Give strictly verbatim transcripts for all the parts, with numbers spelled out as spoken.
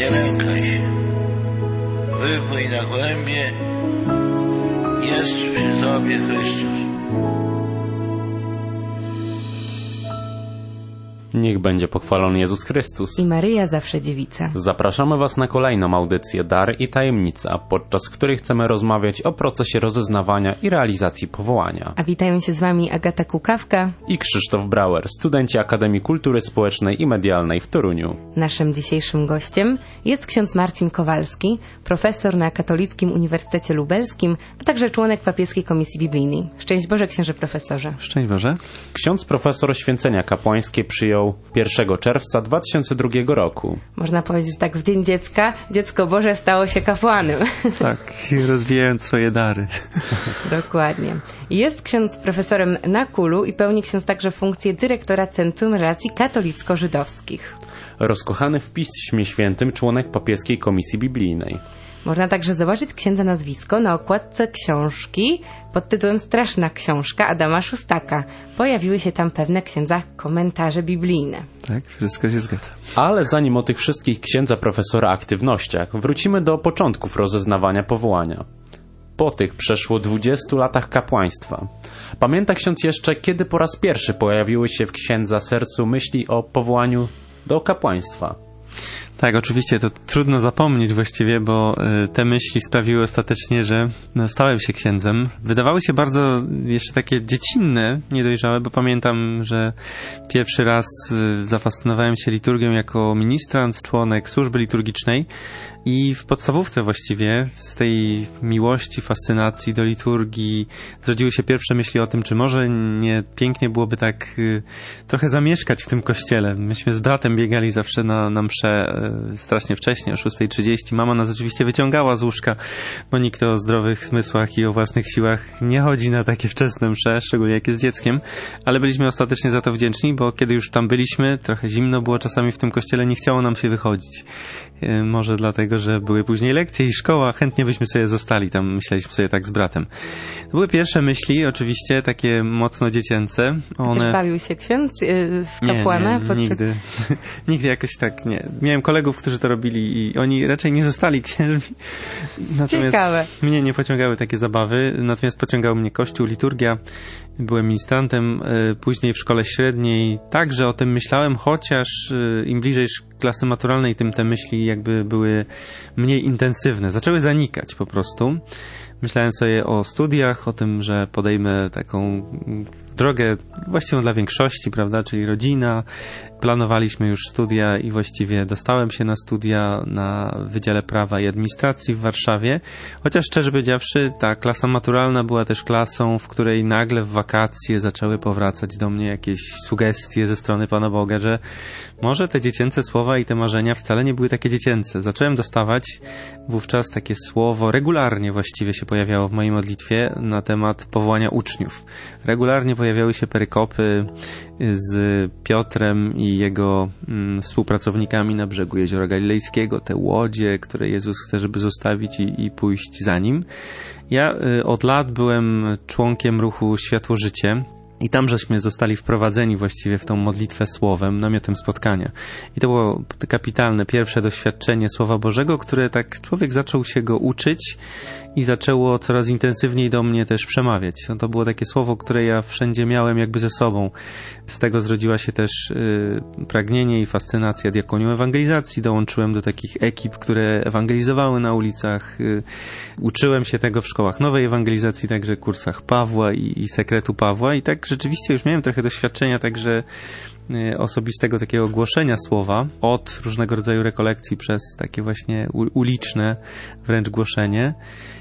Nie lękaj się. Wypłyń na głębie. Jest przy tobie Chrystus. Niech będzie pochwalony Jezus Chrystus. I Maryja zawsze dziewica. Zapraszamy Was na kolejną audycję Dar i Tajemnica, podczas której chcemy rozmawiać o procesie rozeznawania i realizacji powołania. A witają się z Wami Agata Kukawka I Krzysztof Brauer, studenci Akademii Kultury Społecznej i Medialnej w Toruniu. Naszym dzisiejszym gościem jest ksiądz Marcin Kowalski, profesor na Katolickim Uniwersytecie Lubelskim, a także członek Papieskiej Komisji Biblijnej. Szczęść Boże, księże profesorze. Szczęść Boże. Ksiądz profesor święcenia kapłańskie przyjął pierwszego czerwca dwa tysiące drugiego roku. Można powiedzieć, że tak w Dzień Dziecka dziecko Boże stało się kapłanem. Tak, rozwijając swoje dary. Dokładnie. Jest ksiądz profesorem na Kulu i pełni ksiądz także funkcję dyrektora Centrum Relacji Katolicko-Żydowskich. Rozkochany w Piśmie Świętym członek Papieskiej Komisji Biblijnej. Można także zobaczyć księdza nazwisko na okładce książki pod tytułem Straszna książka Adama Szustaka. Pojawiły się tam pewne księdza komentarze biblijne. Tak, wszystko się zgadza. Ale zanim o tych wszystkich księdza profesora aktywnościach, wrócimy do początków rozeznawania powołania. Po tych przeszło dwudziestu latach kapłaństwa. Pamięta ksiądz jeszcze, kiedy po raz pierwszy pojawiły się w księdza sercu myśli o powołaniu do kapłaństwa? Tak, oczywiście to trudno zapomnieć właściwie, bo y, te myśli sprawiły ostatecznie, że no, stałem się księdzem. Wydawały się bardzo jeszcze takie dziecinne, niedojrzałe, bo pamiętam, że pierwszy raz y, zafascynowałem się liturgią jako ministrant, członek służby liturgicznej i w podstawówce właściwie z tej miłości, fascynacji do liturgii zrodziły się pierwsze myśli o tym, czy może nie pięknie byłoby tak y, trochę zamieszkać w tym kościele. Myśmy z bratem biegali zawsze na, na mszę strasznie wcześnie, o szósta trzydzieści. Mama nas oczywiście wyciągała z łóżka, bo nikt o zdrowych zmysłach i o własnych siłach nie chodzi na takie wczesne msze, szczególnie jak jest dzieckiem, ale byliśmy ostatecznie za to wdzięczni, bo kiedy już tam byliśmy, trochę zimno było czasami w tym kościele, nie chciało nam się wychodzić. Może dlatego, że były później lekcje i szkoła, chętnie byśmy sobie zostali tam, myśleliśmy sobie tak z bratem. To były pierwsze myśli, oczywiście takie mocno dziecięce. One... Też bawił się ksiądz w kapłana? Nie, nie, podczas... nigdy. Nigdy jakoś tak nie. Miałem kolegów, którzy to robili i oni raczej nie zostali księżmi. Natomiast Ciekawe. Mnie nie pociągały takie zabawy, natomiast pociągał mnie kościół, liturgia. Byłem ministrantem, później w szkole średniej także o tym myślałem, chociaż im bliżej klasy maturalnej, tym te myśli jakby były mniej intensywne. Zaczęły zanikać po prostu. Myślałem sobie o studiach, o tym, że podejmę taką drogę właściwą dla większości, prawda, czyli rodzina. Planowaliśmy już studia i właściwie dostałem się na studia na Wydziale Prawa i Administracji w Warszawie. Chociaż szczerze powiedziawszy, ta klasa maturalna była też klasą, w której nagle w wakacje zaczęły powracać do mnie jakieś sugestie ze strony Pana Boga, że może te dziecięce słowa i te marzenia wcale nie były takie dziecięce. Zacząłem dostawać wówczas takie słowo, regularnie właściwie się pojawiało w mojej modlitwie na temat powołania uczniów. Regularnie pojawiały się perykopy z Piotrem i jego mm, współpracownikami na brzegu Jeziora Galilejskiego, te łodzie, które Jezus chce, żeby zostawić i, i pójść za nim. Ja y, od lat byłem członkiem ruchu Światło Życie. I tam żeśmy zostali wprowadzeni właściwie w tą modlitwę słowem, namiotem spotkania. I to było kapitalne, pierwsze doświadczenie Słowa Bożego, które tak człowiek zaczął się go uczyć i zaczęło coraz intensywniej do mnie też przemawiać. No to było takie słowo, które ja wszędzie miałem jakby ze sobą. Z tego zrodziła się też y, pragnienie i fascynacja diakonią ewangelizacji. Dołączyłem do takich ekip, które ewangelizowały na ulicach. Y, uczyłem się tego w szkołach nowej ewangelizacji, także kursach Pawła i, i sekretu Pawła. I tak rzeczywiście już miałem trochę doświadczenia także osobistego takiego głoszenia słowa od różnego rodzaju rekolekcji przez takie właśnie uliczne wręcz głoszenie.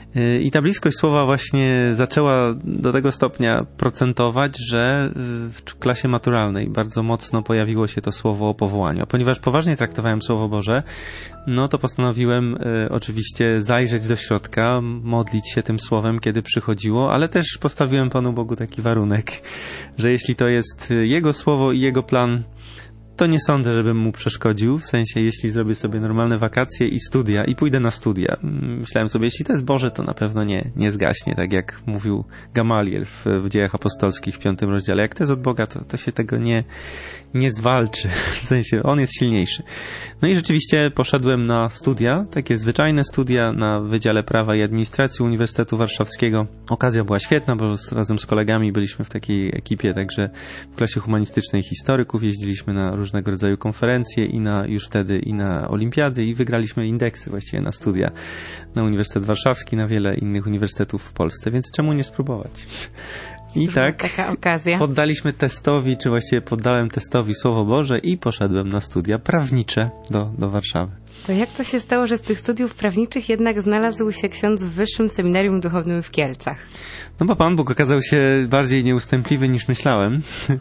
I ta bliskość słowa właśnie zaczęła do tego stopnia procentować, że w klasie maturalnej bardzo mocno pojawiło się to słowo o powołaniu. A ponieważ poważnie traktowałem Słowo Boże, no to postanowiłem y, oczywiście zajrzeć do środka, modlić się tym słowem, kiedy przychodziło, ale też postawiłem Panu Bogu taki warunek, że jeśli to jest Jego słowo i Jego plan, to nie sądzę, żebym mu przeszkodził, w sensie jeśli zrobię sobie normalne wakacje i studia i pójdę na studia. Myślałem sobie, jeśli to jest Boże, to na pewno nie, nie zgaśnie, tak jak mówił Gamaliel w, w Dziejach Apostolskich w piątym rozdziale. Jak to jest od Boga, to, to się tego nie, nie zwalczy, w sensie On jest silniejszy. No i rzeczywiście poszedłem na studia, takie zwyczajne studia na Wydziale Prawa i Administracji Uniwersytetu Warszawskiego. Okazja była świetna, bo z, razem z kolegami byliśmy w takiej ekipie, także w klasie humanistycznej historyków jeździliśmy na różnego rodzaju konferencje i na już wtedy i na olimpiady i wygraliśmy indeksy właściwie na studia na Uniwersytet Warszawski, na wiele innych uniwersytetów w Polsce, więc czemu nie spróbować? I tak taka okazja. poddaliśmy testowi, czy właściwie poddałem testowi Słowo Boże i poszedłem na studia prawnicze do, do Warszawy. To jak to się stało, że z tych studiów prawniczych jednak znalazł się ksiądz w Wyższym Seminarium Duchownym w Kielcach? No bo Pan Bóg okazał się bardziej nieustępliwy niż myślałem,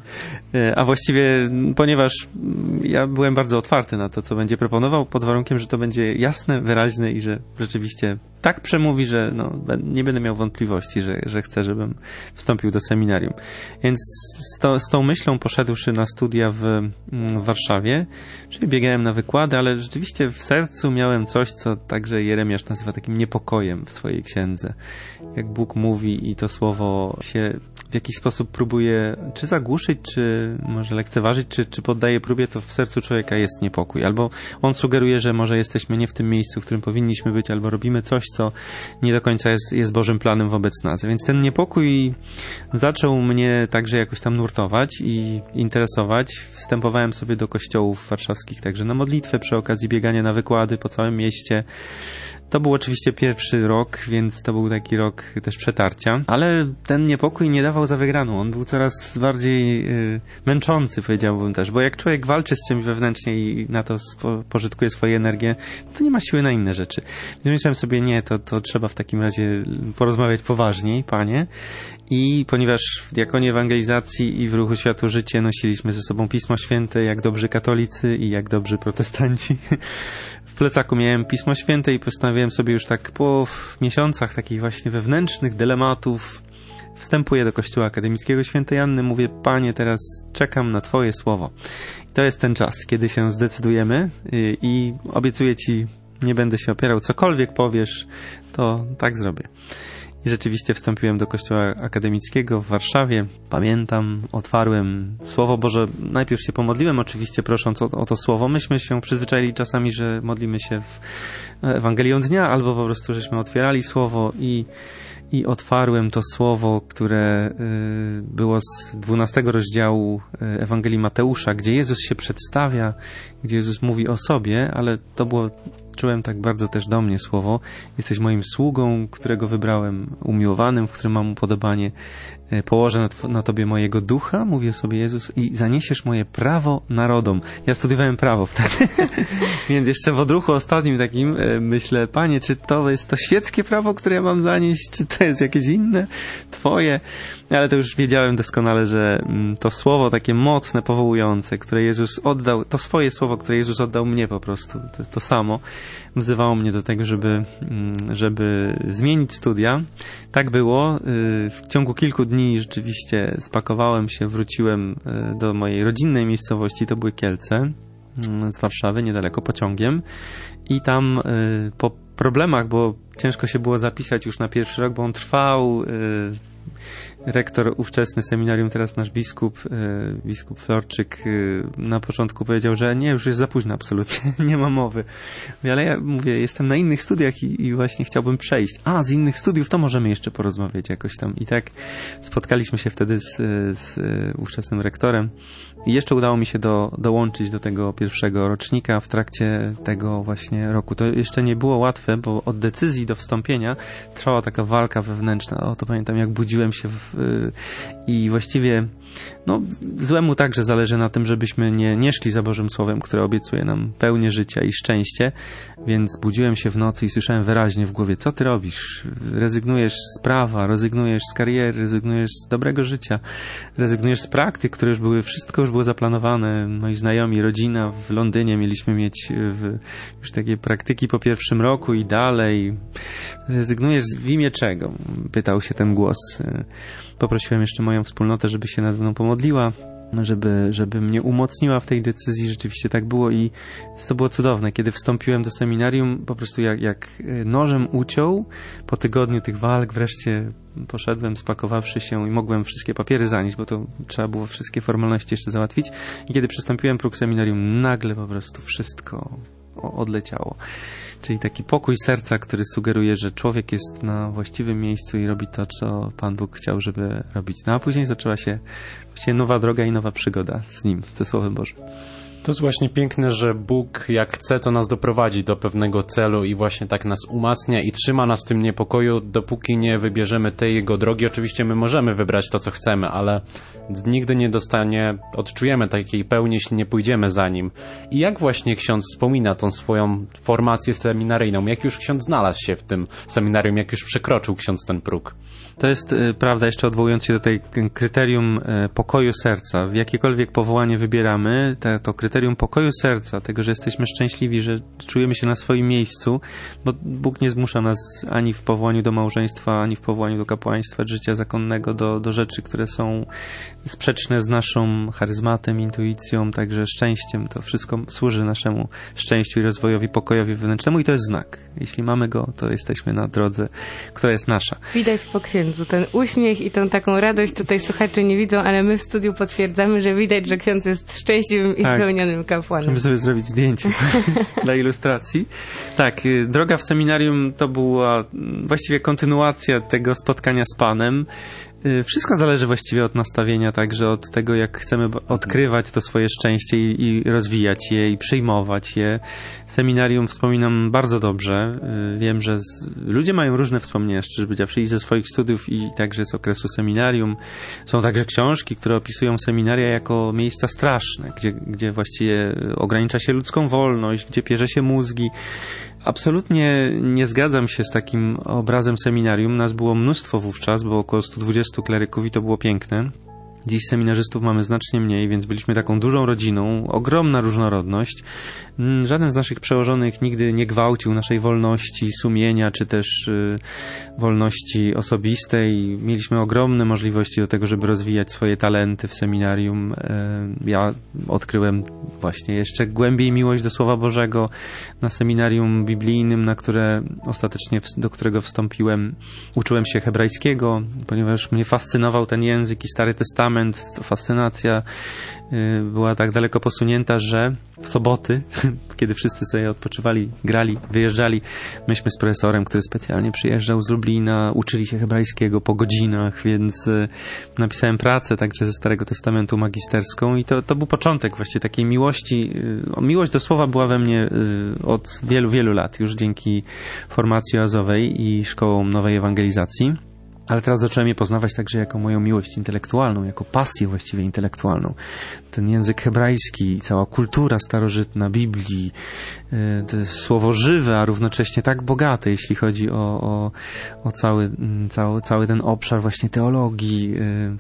a właściwie ponieważ ja byłem bardzo otwarty na to, co będzie proponował, pod warunkiem, że to będzie jasne, wyraźne i że rzeczywiście tak przemówi, że no, nie będę miał wątpliwości, że, że chcę, żebym wstąpił do seminarium. Więc z, to, z tą myślą poszedłszy na studia w, w Warszawie, czyli biegałem na wykłady, ale rzeczywiście w sercu miałem coś, co także Jeremiasz nazywa takim niepokojem w swojej księdze. Jak Bóg mówi i to słowo się w jakiś sposób próbuje czy zagłuszyć, czy może lekceważyć, czy, czy poddaje próbie, to w sercu człowieka jest niepokój. Albo on sugeruje, że może jesteśmy nie w tym miejscu, w którym powinniśmy być, albo robimy coś, co nie do końca jest, jest Bożym planem wobec nas. Więc ten niepokój zaczął mnie także jakoś tam nurtować i interesować. Wstępowałem sobie do kościołów warszawskich także na modlitwę przy okazji biegania na wykłady po całym mieście. To był oczywiście pierwszy rok, więc to był taki rok też przetarcia, ale ten niepokój nie dawał za wygraną. On był coraz bardziej y, męczący, powiedziałbym też, bo jak człowiek walczy z czymś wewnętrznie i na to spo, pożytkuje swoją energię, to nie ma siły na inne rzeczy. Więc myślałem sobie, nie, to, to trzeba w takim razie porozmawiać poważniej, Panie. I ponieważ w diakonie ewangelizacji i w ruchu Światło Życie nosiliśmy ze sobą Pismo Święte, jak dobrzy katolicy i jak dobrzy protestanci, w plecaku miałem Pismo Święte i postanowiłem sobie już tak po miesiącach takich właśnie wewnętrznych dylematów wstępuję do Kościoła Akademickiego Świętej Anny, mówię, Panie, teraz czekam na Twoje słowo. I to jest ten czas, kiedy się zdecydujemy i, i obiecuję Ci, nie będę się opierał, cokolwiek powiesz, to tak zrobię. I rzeczywiście wstąpiłem do Kościoła Akademickiego w Warszawie. Pamiętam, otwarłem Słowo Boże. Najpierw się pomodliłem oczywiście, prosząc o, o to Słowo. Myśmy się przyzwyczaili czasami, że modlimy się w Ewangelią dnia, albo po prostu żeśmy otwierali Słowo i, i otwarłem to Słowo, które y, było z dwunastego rozdziału Ewangelii Mateusza, gdzie Jezus się przedstawia, gdzie Jezus mówi o sobie, ale to było... Czułem tak bardzo też do mnie słowo. Jesteś moim sługą, którego wybrałem, umiłowanym, w którym mam upodobanie. Położę na, tw- na Tobie mojego ducha, mówię sobie Jezus, i zaniesiesz moje prawo narodom. Ja studiowałem prawo wtedy. Więc jeszcze w odruchu ostatnim takim myślę, Panie, czy to jest to świeckie prawo, które ja mam zanieść, czy to jest jakieś inne, Twoje? Ale to już wiedziałem doskonale, że to słowo takie mocne, powołujące, które Jezus oddał, to swoje słowo, które Jezus oddał mnie po prostu, to, to samo, wzywało mnie do tego, żeby, żeby zmienić studia. Tak było. W ciągu kilku dni rzeczywiście spakowałem się, wróciłem do mojej rodzinnej miejscowości, to były Kielce, z Warszawy, niedaleko, pociągiem. I tam po problemach, bo ciężko się było zapisać już na pierwszy rok, bo on trwał. Rektor ówczesny seminarium, teraz nasz biskup, biskup Florczyk, na początku powiedział, że nie, już jest za późno absolutnie, nie ma mowy. Ale ja mówię, jestem na innych studiach i, i właśnie chciałbym przejść. A, z innych studiów to możemy jeszcze porozmawiać jakoś tam. I tak spotkaliśmy się wtedy z, z ówczesnym rektorem i jeszcze udało mi się do, dołączyć do tego pierwszego rocznika w trakcie tego właśnie roku. To jeszcze nie było łatwe, bo od decyzji do wstąpienia trwała taka walka wewnętrzna. O, to pamiętam, jak budziłem się w, i właściwie no, złemu także zależy na tym, żebyśmy nie, nie szli za Bożym Słowem, które obiecuje nam pełnię życia i szczęście, więc budziłem się w nocy i słyszałem wyraźnie w głowie, co ty robisz? Rezygnujesz z prawa, rezygnujesz z kariery, rezygnujesz z dobrego życia, rezygnujesz z praktyk, które już były, wszystko już było zaplanowane. Moi znajomi, rodzina w Londynie mieliśmy mieć w, już takie praktyki po pierwszym roku i dalej. Rezygnujesz w imię czego? Pytał się ten głos. Poprosiłem jeszcze moją wspólnotę, żeby się nade mną pomodliła. żeby, żeby mnie umocniła w tej decyzji. Rzeczywiście tak było i to było cudowne. Kiedy wstąpiłem do seminarium, po prostu jak, jak nożem uciął, po tygodniu tych walk wreszcie poszedłem, spakowawszy się i mogłem wszystkie papiery zanieść, bo to trzeba było wszystkie formalności jeszcze załatwić. I kiedy przystąpiłem próg seminarium, nagle po prostu wszystko odleciało. Czyli taki pokój serca, który sugeruje, że człowiek jest na właściwym miejscu i robi to, co Pan Bóg chciał, żeby robić. No a później zaczęła się właściwie nowa droga i nowa przygoda z Nim, ze Słowem Bożym. To jest właśnie piękne, że Bóg jak chce, to nas doprowadzi do pewnego celu i właśnie tak nas umacnia i trzyma nas w tym niepokoju, dopóki nie wybierzemy tej Jego drogi. Oczywiście my możemy wybrać to, co chcemy, ale nigdy nie dostanie, odczujemy takiej pełni, jeśli nie pójdziemy za Nim. I jak właśnie ksiądz wspomina tą swoją formację seminaryjną? Jak już ksiądz znalazł się w tym seminarium? Jak już przekroczył ksiądz ten próg? To jest y, prawda, jeszcze odwołując się do tej kryterium y, pokoju serca. W jakiekolwiek powołanie wybieramy, te, to kryterium pokoju serca, tego, że jesteśmy szczęśliwi, że czujemy się na swoim miejscu, bo Bóg nie zmusza nas ani w powołaniu do małżeństwa, ani w powołaniu do kapłaństwa, życia zakonnego, do, do rzeczy, które są sprzeczne z naszą charyzmatem, intuicją, także szczęściem. To wszystko służy naszemu szczęściu i rozwojowi, pokojowi wewnętrznemu i to jest znak. Jeśli mamy go, to jesteśmy na drodze, która jest nasza. Widać po księdzu ten uśmiech i tą taką radość. Tutaj słuchacze nie widzą, ale my w studiu potwierdzamy, że widać, że ksiądz jest szczęśliwym i tak. spełnionym kapłanem. Musimy sobie zrobić zdjęcie dla ilustracji. Tak, droga w seminarium to była właściwie kontynuacja tego spotkania z Panem. Wszystko zależy właściwie od nastawienia, także od tego, jak chcemy odkrywać to swoje szczęście i, i rozwijać je i przyjmować je. Seminarium wspominam bardzo dobrze. Wiem, że z, ludzie mają różne wspomnienia, szczerze powiedziawszy, i ze swoich studiów, i także z okresu seminarium. Są także książki, które opisują seminaria jako miejsca straszne, gdzie, gdzie właściwie ogranicza się ludzką wolność, gdzie pierze się mózgi. Absolutnie nie zgadzam się z takim obrazem seminarium. Nas było mnóstwo wówczas, było około stu dwudziestu kleryków i to było piękne. Dziś seminarzystów mamy znacznie mniej, więc byliśmy taką dużą rodziną, ogromna różnorodność. Żaden z naszych przełożonych nigdy nie gwałcił naszej wolności sumienia, czy też y, wolności osobistej. Mieliśmy ogromne możliwości do tego, żeby rozwijać swoje talenty w seminarium. Y, ja odkryłem właśnie jeszcze głębiej miłość do Słowa Bożego na seminarium biblijnym, na które ostatecznie, do którego wstąpiłem. Uczyłem się hebrajskiego, ponieważ mnie fascynował ten język i Stary Testament. To fascynacja była tak daleko posunięta, że w soboty, kiedy wszyscy sobie odpoczywali, grali, wyjeżdżali, myśmy z profesorem, który specjalnie przyjeżdżał z Lublina, uczyli się hebrajskiego po godzinach, więc napisałem pracę także ze Starego Testamentu magisterską i to, to był początek właściwie takiej miłości. Miłość do słowa była we mnie od wielu, wielu lat, już dzięki formacji oazowej i szkołom nowej ewangelizacji. Ale teraz zacząłem je poznawać także jako moją miłość intelektualną, jako pasję właściwie intelektualną. Ten język hebrajski, cała kultura starożytna Biblii, to słowo żywe, a równocześnie tak bogate, jeśli chodzi o, o, o cały, cały, cały ten obszar właśnie teologii,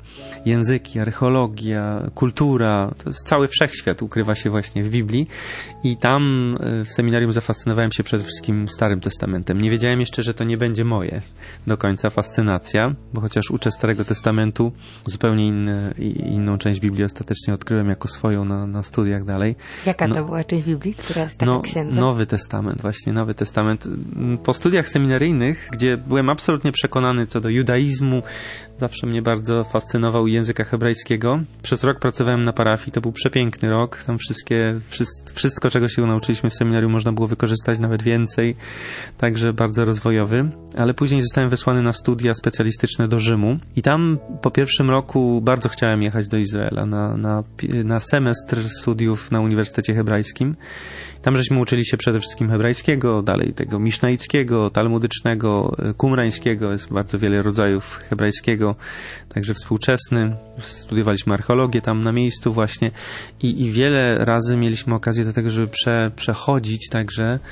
języki, archeologia, kultura. To jest cały wszechświat ukrywa się właśnie w Biblii i tam w seminarium zafascynowałem się przede wszystkim Starym Testamentem. Nie wiedziałem jeszcze, że to nie będzie moje do końca fascynacja, bo chociaż uczę Starego Testamentu, zupełnie inny, inną część Biblii ostatecznie odkryłem jako swoją na, na studiach dalej. Jaka no, to była część Biblii, która jest taka no, księdza? Nowy Testament, właśnie Nowy Testament. Po studiach seminaryjnych, gdzie byłem absolutnie przekonany co do judaizmu, zawsze mnie bardzo fascynował języka hebrajskiego. Przez rok pracowałem na parafii, to był przepiękny rok. Tam wszystkie, wszystko, czego się nauczyliśmy w seminarium, można było wykorzystać, nawet więcej. Także bardzo rozwojowy. Ale później zostałem wysłany na studia specjalistyczne do Rzymu i tam po pierwszym roku bardzo chciałem jechać do Izraela na, na, na semestr studiów na Uniwersytecie Hebrajskim. Tam żeśmy uczyli się przede wszystkim hebrajskiego, dalej tego misznaickiego, talmudycznego, kumrańskiego. Jest bardzo wiele rodzajów hebrajskiego, także współczesny. Studiowaliśmy archeologię tam na miejscu właśnie i, i wiele razy mieliśmy okazję do tego, żeby prze, przechodzić także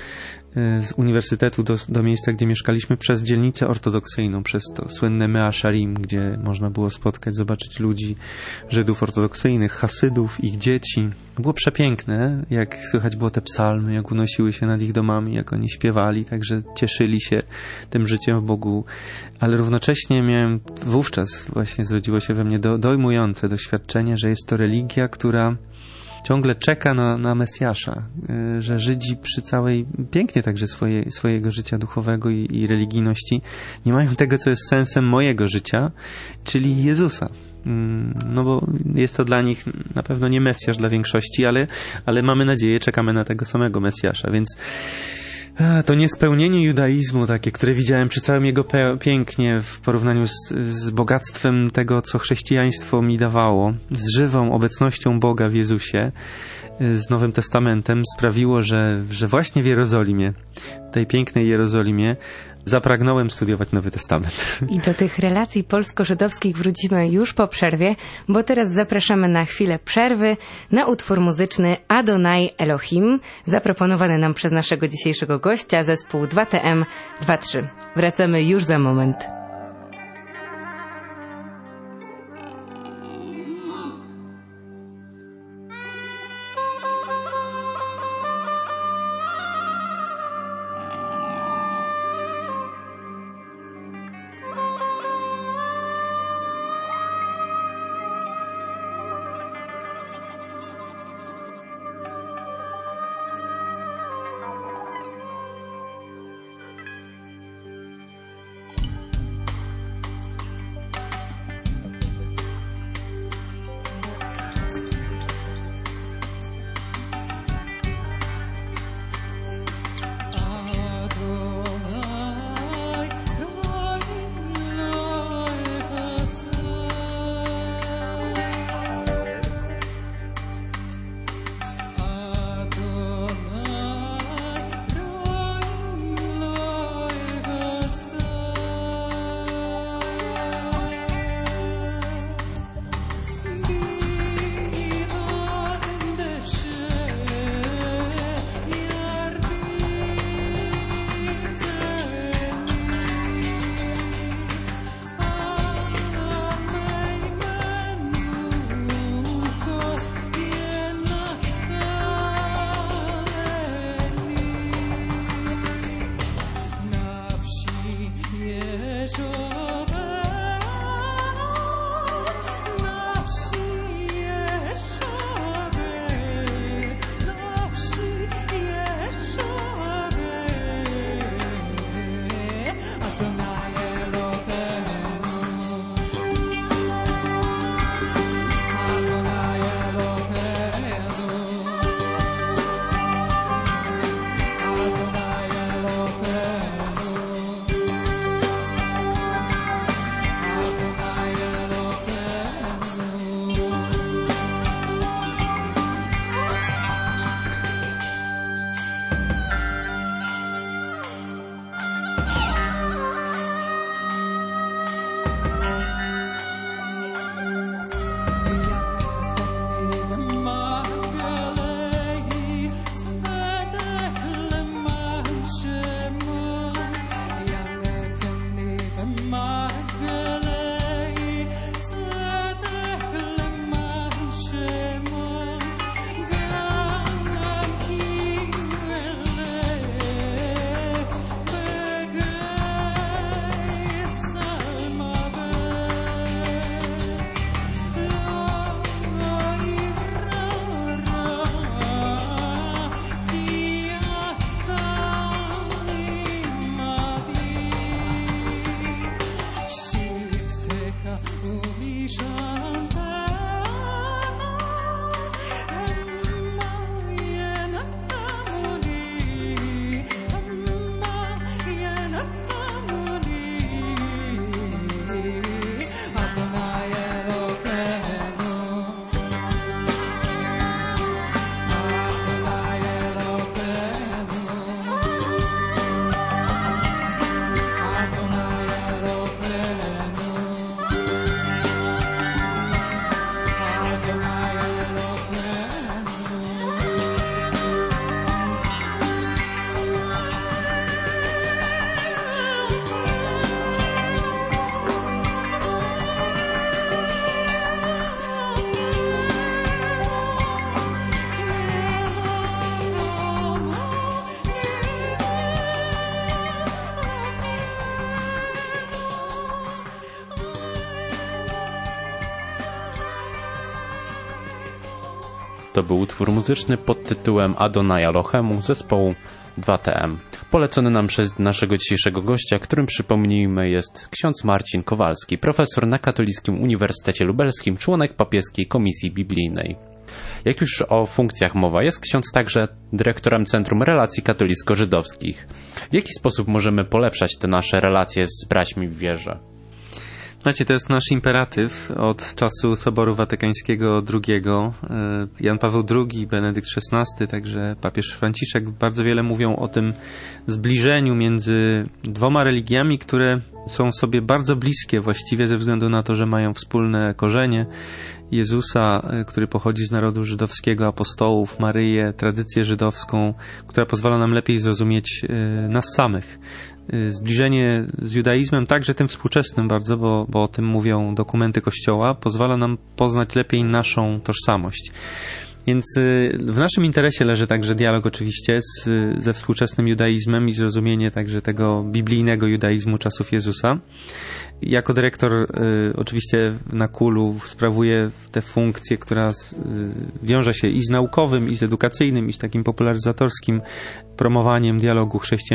z uniwersytetu do, do miejsca, gdzie mieszkaliśmy, przez dzielnicę ortodoksyjną, przez to słynne Mea Sharim, gdzie można było spotkać, zobaczyć ludzi, Żydów ortodoksyjnych, Hasydów, ich dzieci. Było przepiękne, jak słychać było te psalmy, jak unosiły się nad ich domami, jak oni śpiewali, także cieszyli się tym życiem w Bogu, ale równocześnie miałem, wówczas właśnie zrodziło się we mnie do, dojmujące doświadczenie, że jest to religia, która ciągle czeka na, na Mesjasza, że Żydzi przy całej, pięknie także swoje, swojego życia duchowego i, i religijności nie mają tego, co jest sensem mojego życia, czyli Jezusa. No bo jest to dla nich na pewno nie Mesjasz dla większości, ale, ale mamy nadzieję, czekamy na tego samego Mesjasza, więc to niespełnienie judaizmu takie, które widziałem przy całym jego pięknie w porównaniu z, z bogactwem tego, co chrześcijaństwo mi dawało, z żywą obecnością Boga w Jezusie, z Nowym Testamentem, sprawiło, że, że właśnie w Jerozolimie, tej pięknej Jerozolimie, zapragnąłem studiować Nowy Testament. I do tych relacji polsko-żydowskich wrócimy już po przerwie, bo teraz zapraszamy na chwilę przerwy na utwór muzyczny Adonai Elohim, zaproponowany nam przez naszego dzisiejszego gościa, zespół dwa T M dwa trzy. Wracamy już za moment. To był utwór muzyczny pod tytułem Adonai Elohemu zespołu dwa T M, polecony nam przez naszego dzisiejszego gościa, którym, przypomnijmy, jest ksiądz Marcin Kowalski, profesor na Katolickim Uniwersytecie Lubelskim, członek papieskiej Komisji Biblijnej. Jak już o funkcjach mowa, jest ksiądz także dyrektorem Centrum Relacji Katolicko-Żydowskich. W jaki sposób możemy polepszać te nasze relacje z braćmi w wierze? Znacie, to jest nasz imperatyw od czasu Soboru Watykańskiego drugiego. Jan Paweł drugi, Benedykt szesnasty, także papież Franciszek bardzo wiele mówią o tym zbliżeniu między dwoma religiami, które są sobie bardzo bliskie właściwie ze względu na to, że mają wspólne korzenie. Jezusa, który pochodzi z narodu żydowskiego, apostołów, Maryję, tradycję żydowską, która pozwala nam lepiej zrozumieć nas samych. Zbliżenie z judaizmem, także tym współczesnym bardzo, bo, bo o tym mówią dokumenty Kościoła, pozwala nam poznać lepiej naszą tożsamość. Więc w naszym interesie leży także dialog oczywiście z, ze współczesnym judaizmem i zrozumienie także tego biblijnego judaizmu czasów Jezusa. Jako dyrektor y, oczywiście na Kulu sprawuję tę funkcję, która y, wiąże się i z naukowym, i z edukacyjnym, i z takim popularyzatorskim promowaniem dialogu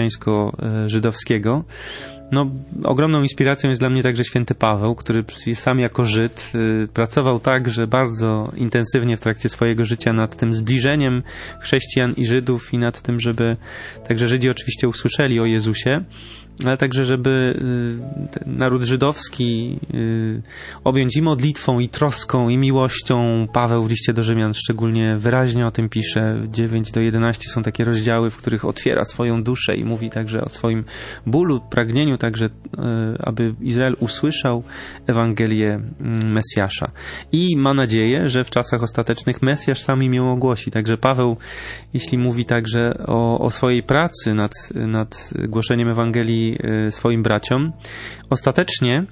chrześcijańsko-żydowskiego. No, ogromną inspiracją jest dla mnie także święty Paweł, który sam jako Żyd y, pracował tak, że bardzo intensywnie w trakcie swojego życia nad tym zbliżeniem chrześcijan i Żydów i nad tym, żeby także Żydzi oczywiście usłyszeli o Jezusie, ale także żeby y, naród żydowski y, objąć i modlitwą, i troską, i miłością. Paweł w liście do Rzymian szczególnie wyraźnie o tym pisze. dziewięć do jedenastu są takie rozdziały, w których otwiera swoją duszę i mówi także o swoim bólu, pragnieniu także, y, aby Izrael usłyszał Ewangelię Mesjasza. I ma nadzieję, że w czasach ostatecznych Mesjasz sam im ją ogłosi. Także Paweł, jeśli mówi także o, o swojej pracy nad, nad głoszeniem Ewangelii swoim braciom, ostatecznie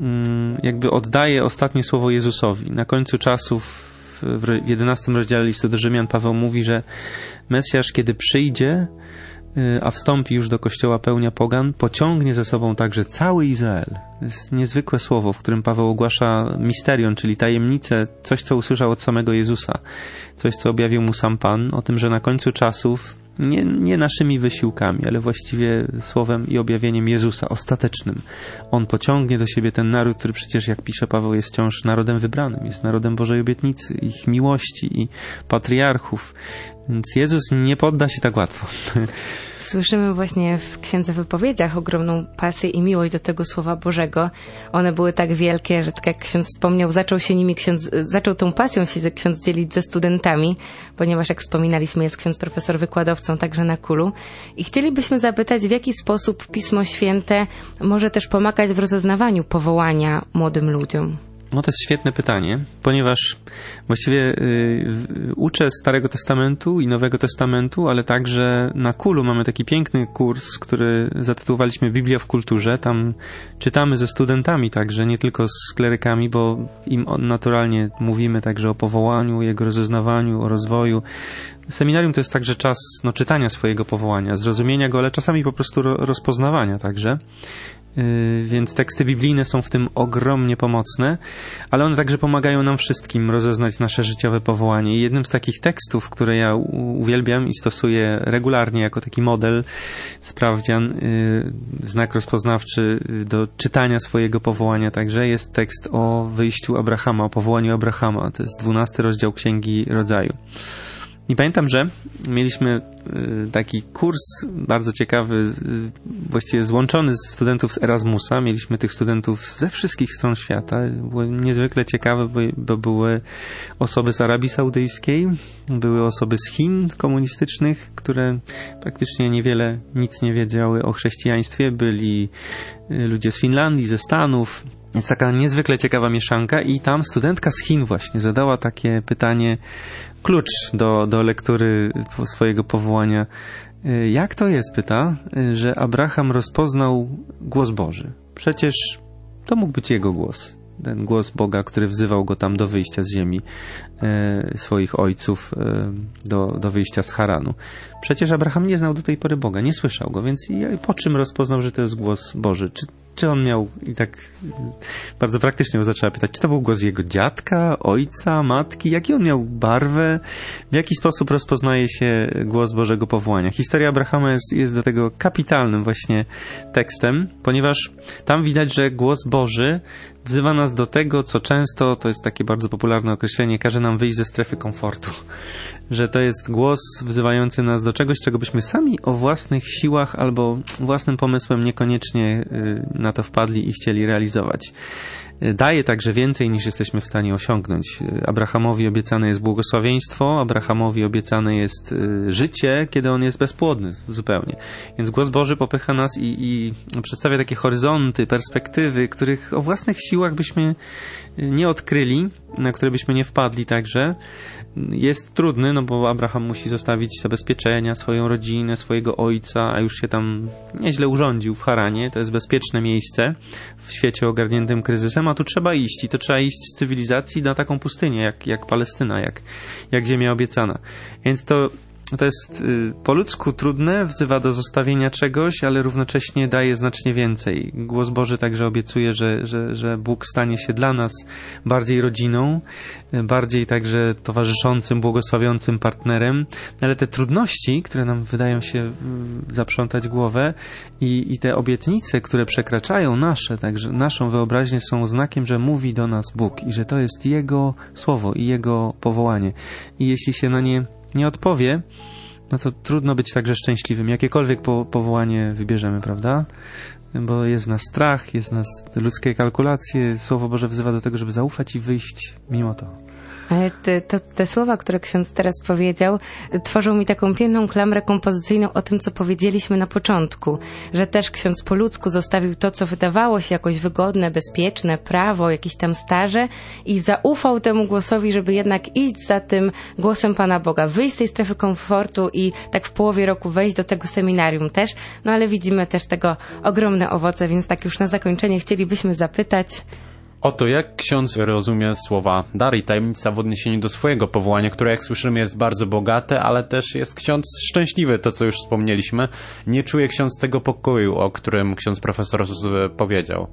jakby oddaje ostatnie słowo Jezusowi. Na końcu czasów w jedenastym rozdziale listu do Rzymian Paweł mówi, że Mesjasz, kiedy przyjdzie, a wstąpi już do kościoła pełnia pogan, pociągnie ze sobą także cały Izrael. To jest niezwykłe słowo, w którym Paweł ogłasza misterion, czyli tajemnicę, coś, co usłyszał od samego Jezusa, coś, co objawił mu sam Pan, o tym, że na końcu czasów Nie, nie naszymi wysiłkami, ale właściwie słowem i objawieniem Jezusa ostatecznym. On pociągnie do siebie ten naród, który przecież, jak pisze Paweł, jest wciąż narodem wybranym, jest narodem Bożej obietnicy, ich miłości i patriarchów. Więc Jezus nie podda się tak łatwo. Słyszymy właśnie w księdze wypowiedziach ogromną pasję i miłość do tego Słowa Bożego. One były tak wielkie, że tak jak ksiądz wspomniał, zaczął się nimi ksiądz, zaczął tą pasją się ksiądz dzielić ze studentami, ponieważ jak wspominaliśmy, jest ksiądz profesor wykładowcą także na Kulu. I chcielibyśmy zapytać, w jaki sposób Pismo Święte może też pomagać w rozeznawaniu powołania młodym ludziom? No to jest świetne pytanie, ponieważ właściwie y, uczę Starego Testamentu i Nowego Testamentu, ale także na Kulu mamy taki piękny kurs, który zatytułowaliśmy Biblia w kulturze. Tam czytamy ze studentami także, nie tylko z klerykami, bo im naturalnie mówimy także o powołaniu, jego rozeznawaniu, o rozwoju. Seminarium to jest także czas no, czytania swojego powołania, zrozumienia go, ale czasami po prostu ro, rozpoznawania także. Więc teksty biblijne są w tym ogromnie pomocne, ale one także pomagają nam wszystkim rozeznać nasze życiowe powołanie. I jednym z takich tekstów, które ja uwielbiam i stosuję regularnie jako taki model, sprawdzian, znak rozpoznawczy do czytania swojego powołania także, jest tekst o wyjściu Abrahama, o powołaniu Abrahama. To jest dwunasty rozdział Księgi Rodzaju. I pamiętam, że mieliśmy taki kurs bardzo ciekawy, właściwie złączony z studentów z Erasmusa. Mieliśmy tych studentów ze wszystkich stron świata. Było niezwykle ciekawe, bo, bo były osoby z Arabii Saudyjskiej, były osoby z Chin komunistycznych, które praktycznie niewiele, nic nie wiedziały o chrześcijaństwie. Byli ludzie z Finlandii, ze Stanów. Jest taka niezwykle ciekawa mieszanka i tam studentka z Chin właśnie zadała takie pytanie, klucz do, do lektury swojego powołania. Jak to jest, pyta, że Abraham rozpoznał głos Boży? Przecież to mógł być jego głos. Ten głos Boga, który wzywał go tam do wyjścia z ziemi e, swoich ojców, e, do, do wyjścia z Haranu. Przecież Abraham nie znał do tej pory Boga, nie słyszał go, więc po czym rozpoznał, że to jest głos Boży? Czy czy on miał, i tak bardzo praktycznie zaczęła pytać, czy to był głos jego dziadka, ojca, matki, jaki on miał barwę, w jaki sposób rozpoznaje się głos Bożego powołania. Historia Abrahama jest, jest do tego kapitalnym właśnie tekstem, ponieważ tam widać, że głos Boży wzywa nas do tego, co często, to jest takie bardzo popularne określenie, każe nam wyjść ze strefy komfortu. Że to jest głos wzywający nas do czegoś, czego byśmy sami o własnych siłach albo własnym pomysłem niekoniecznie na to wpadli i chcieli realizować. Daje także więcej, niż jesteśmy w stanie osiągnąć. Abrahamowi obiecane jest błogosławieństwo, Abrahamowi obiecane jest życie, kiedy on jest bezpłodny zupełnie. Więc głos Boży popycha nas i, i przedstawia takie horyzonty, perspektywy, których o własnych siłach byśmy nie odkryli, na które byśmy nie wpadli także. Jest trudny, no bo Abraham musi zostawić zabezpieczenia, swoją rodzinę, swojego ojca, a już się tam nieźle urządził w Haranie. To jest bezpieczne miejsce w świecie ogarniętym kryzysem, a tu trzeba iść i to trzeba iść z cywilizacji na taką pustynię, jak, jak Palestyna, jak, jak ziemia obiecana. Więc to To jest y, po ludzku trudne, wzywa do zostawienia czegoś, ale równocześnie daje znacznie więcej. Głos Boży także obiecuje, że, że, że Bóg stanie się dla nas bardziej rodziną, y, bardziej także towarzyszącym, błogosławiącym partnerem, ale te trudności, które nam wydają się y, zaprzątać głowę i, i te obietnice, które przekraczają nasze, także naszą wyobraźnię, są znakiem, że mówi do nas Bóg i że to jest Jego słowo i Jego powołanie. I jeśli się na nie nie odpowie, no to trudno być także szczęśliwym. Jakiekolwiek po, powołanie wybierzemy, prawda? Bo jest w nas strach, jest w nas ludzkie kalkulacje. Słowo Boże wzywa do tego, żeby zaufać i wyjść mimo to. Ale te, to, te słowa, które ksiądz teraz powiedział, tworzą mi taką piękną klamrę kompozycyjną o tym, co powiedzieliśmy na początku, że też ksiądz po ludzku zostawił to, co wydawało się jakoś wygodne, bezpieczne, prawo, jakieś tam staże i zaufał temu głosowi, żeby jednak iść za tym głosem Pana Boga, wyjść z tej strefy komfortu i tak w połowie roku wejść do tego seminarium też, no ale widzimy też tego ogromne owoce, więc tak już na zakończenie chcielibyśmy zapytać, Oto jak ksiądz rozumie słowa dar i tajemnica w odniesieniu do swojego powołania, które jak słyszymy jest bardzo bogate, ale też jest ksiądz szczęśliwy, to co już wspomnieliśmy. Nie czuje ksiądz tego pokoju, o którym ksiądz profesor powiedział.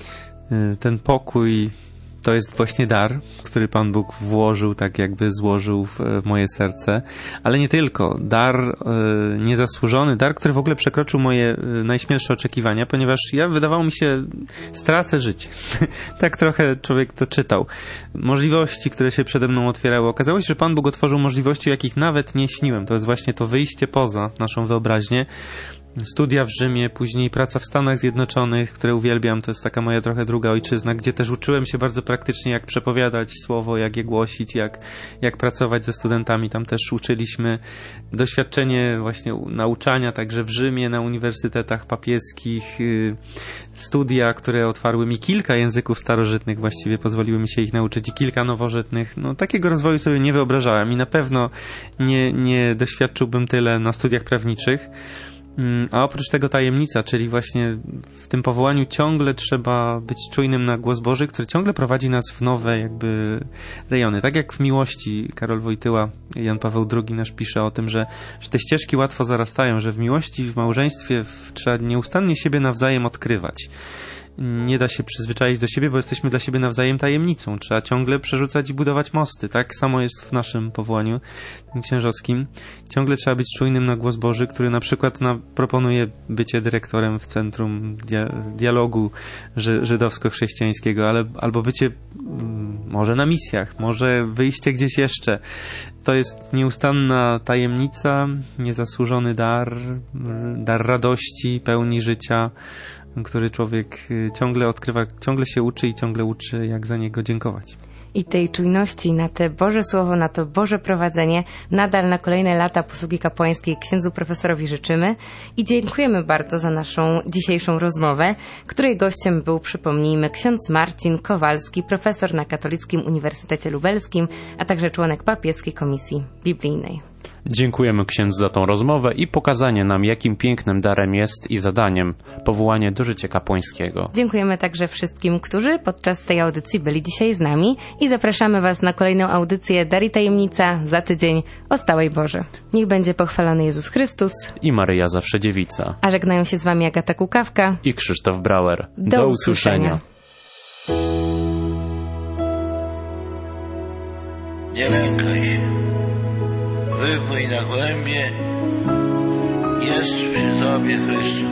Ten pokój to jest właśnie dar, który Pan Bóg włożył, tak jakby złożył w moje serce, ale nie tylko. Dar e, niezasłużony, dar, który w ogóle przekroczył moje e, najśmielsze oczekiwania, ponieważ ja, wydawało mi się, stracę życie. Tak trochę człowiek to czytał. Możliwości, które się przede mną otwierały. Okazało się, że Pan Bóg otworzył możliwości, jakich nawet nie śniłem. To jest właśnie to wyjście poza naszą wyobraźnię. Studia w Rzymie, później praca w Stanach Zjednoczonych, które uwielbiam, to jest taka moja trochę druga ojczyzna, gdzie też uczyłem się bardzo praktycznie, jak przepowiadać słowo, jak je głosić, jak, jak pracować ze studentami. Tam też uczyliśmy. Doświadczenie właśnie nauczania także w Rzymie, na uniwersytetach papieskich, studia, które otwarły mi kilka języków starożytnych, właściwie pozwoliły mi się ich nauczyć i kilka nowożytnych. No, takiego rozwoju sobie nie wyobrażałem i na pewno nie, nie doświadczyłbym tyle na studiach prawniczych. A oprócz tego tajemnica, czyli właśnie w tym powołaniu ciągle trzeba być czujnym na głos Boży, który ciągle prowadzi nas w nowe jakby rejony. Tak jak w miłości Karol Wojtyła, Jan Paweł drugi nasz pisze o tym, że, że te ścieżki łatwo zarastają, że w miłości, w małżeństwie w, trzeba nieustannie siebie nawzajem odkrywać. Nie da się przyzwyczaić do siebie, bo jesteśmy dla siebie nawzajem tajemnicą. Trzeba ciągle przerzucać i budować mosty. Tak samo jest w naszym powołaniu księżowskim. Ciągle trzeba być czujnym na głos Boży, który na przykład na, proponuje bycie dyrektorem w Centrum dia, Dialogu ży, Żydowsko-Chrześcijańskiego, ale, albo bycie m, może na misjach, może wyjście gdzieś jeszcze. To jest nieustanna tajemnica, niezasłużony dar, dar radości, pełni życia, który człowiek ciągle odkrywa, ciągle się uczy i ciągle uczy, jak za niego dziękować. I tej czujności na te Boże Słowo, na to Boże prowadzenie nadal na kolejne lata posługi kapłańskiej księdzu profesorowi życzymy i dziękujemy bardzo za naszą dzisiejszą rozmowę, której gościem był, przypomnijmy, ksiądz Marcin Kowalski, profesor na Katolickim Uniwersytecie Lubelskim, a także członek Papieskiej Komisji Biblijnej. Dziękujemy księdzu za tą rozmowę i pokazanie nam, jakim pięknym darem jest i zadaniem powołanie do życia kapłańskiego. Dziękujemy także wszystkim, którzy podczas tej audycji byli dzisiaj z nami i zapraszamy Was na kolejną audycję Dar i Tajemnica za tydzień o stałej Boże. Niech będzie pochwalony Jezus Chrystus I Maryja zawsze dziewica. A żegnają się z Wami Agata Kukawka I Krzysztof Brauer. Do, Do usłyszenia. Nie lękaj się. Wypłyń na głębie. Jest przy Tobie Chrystus.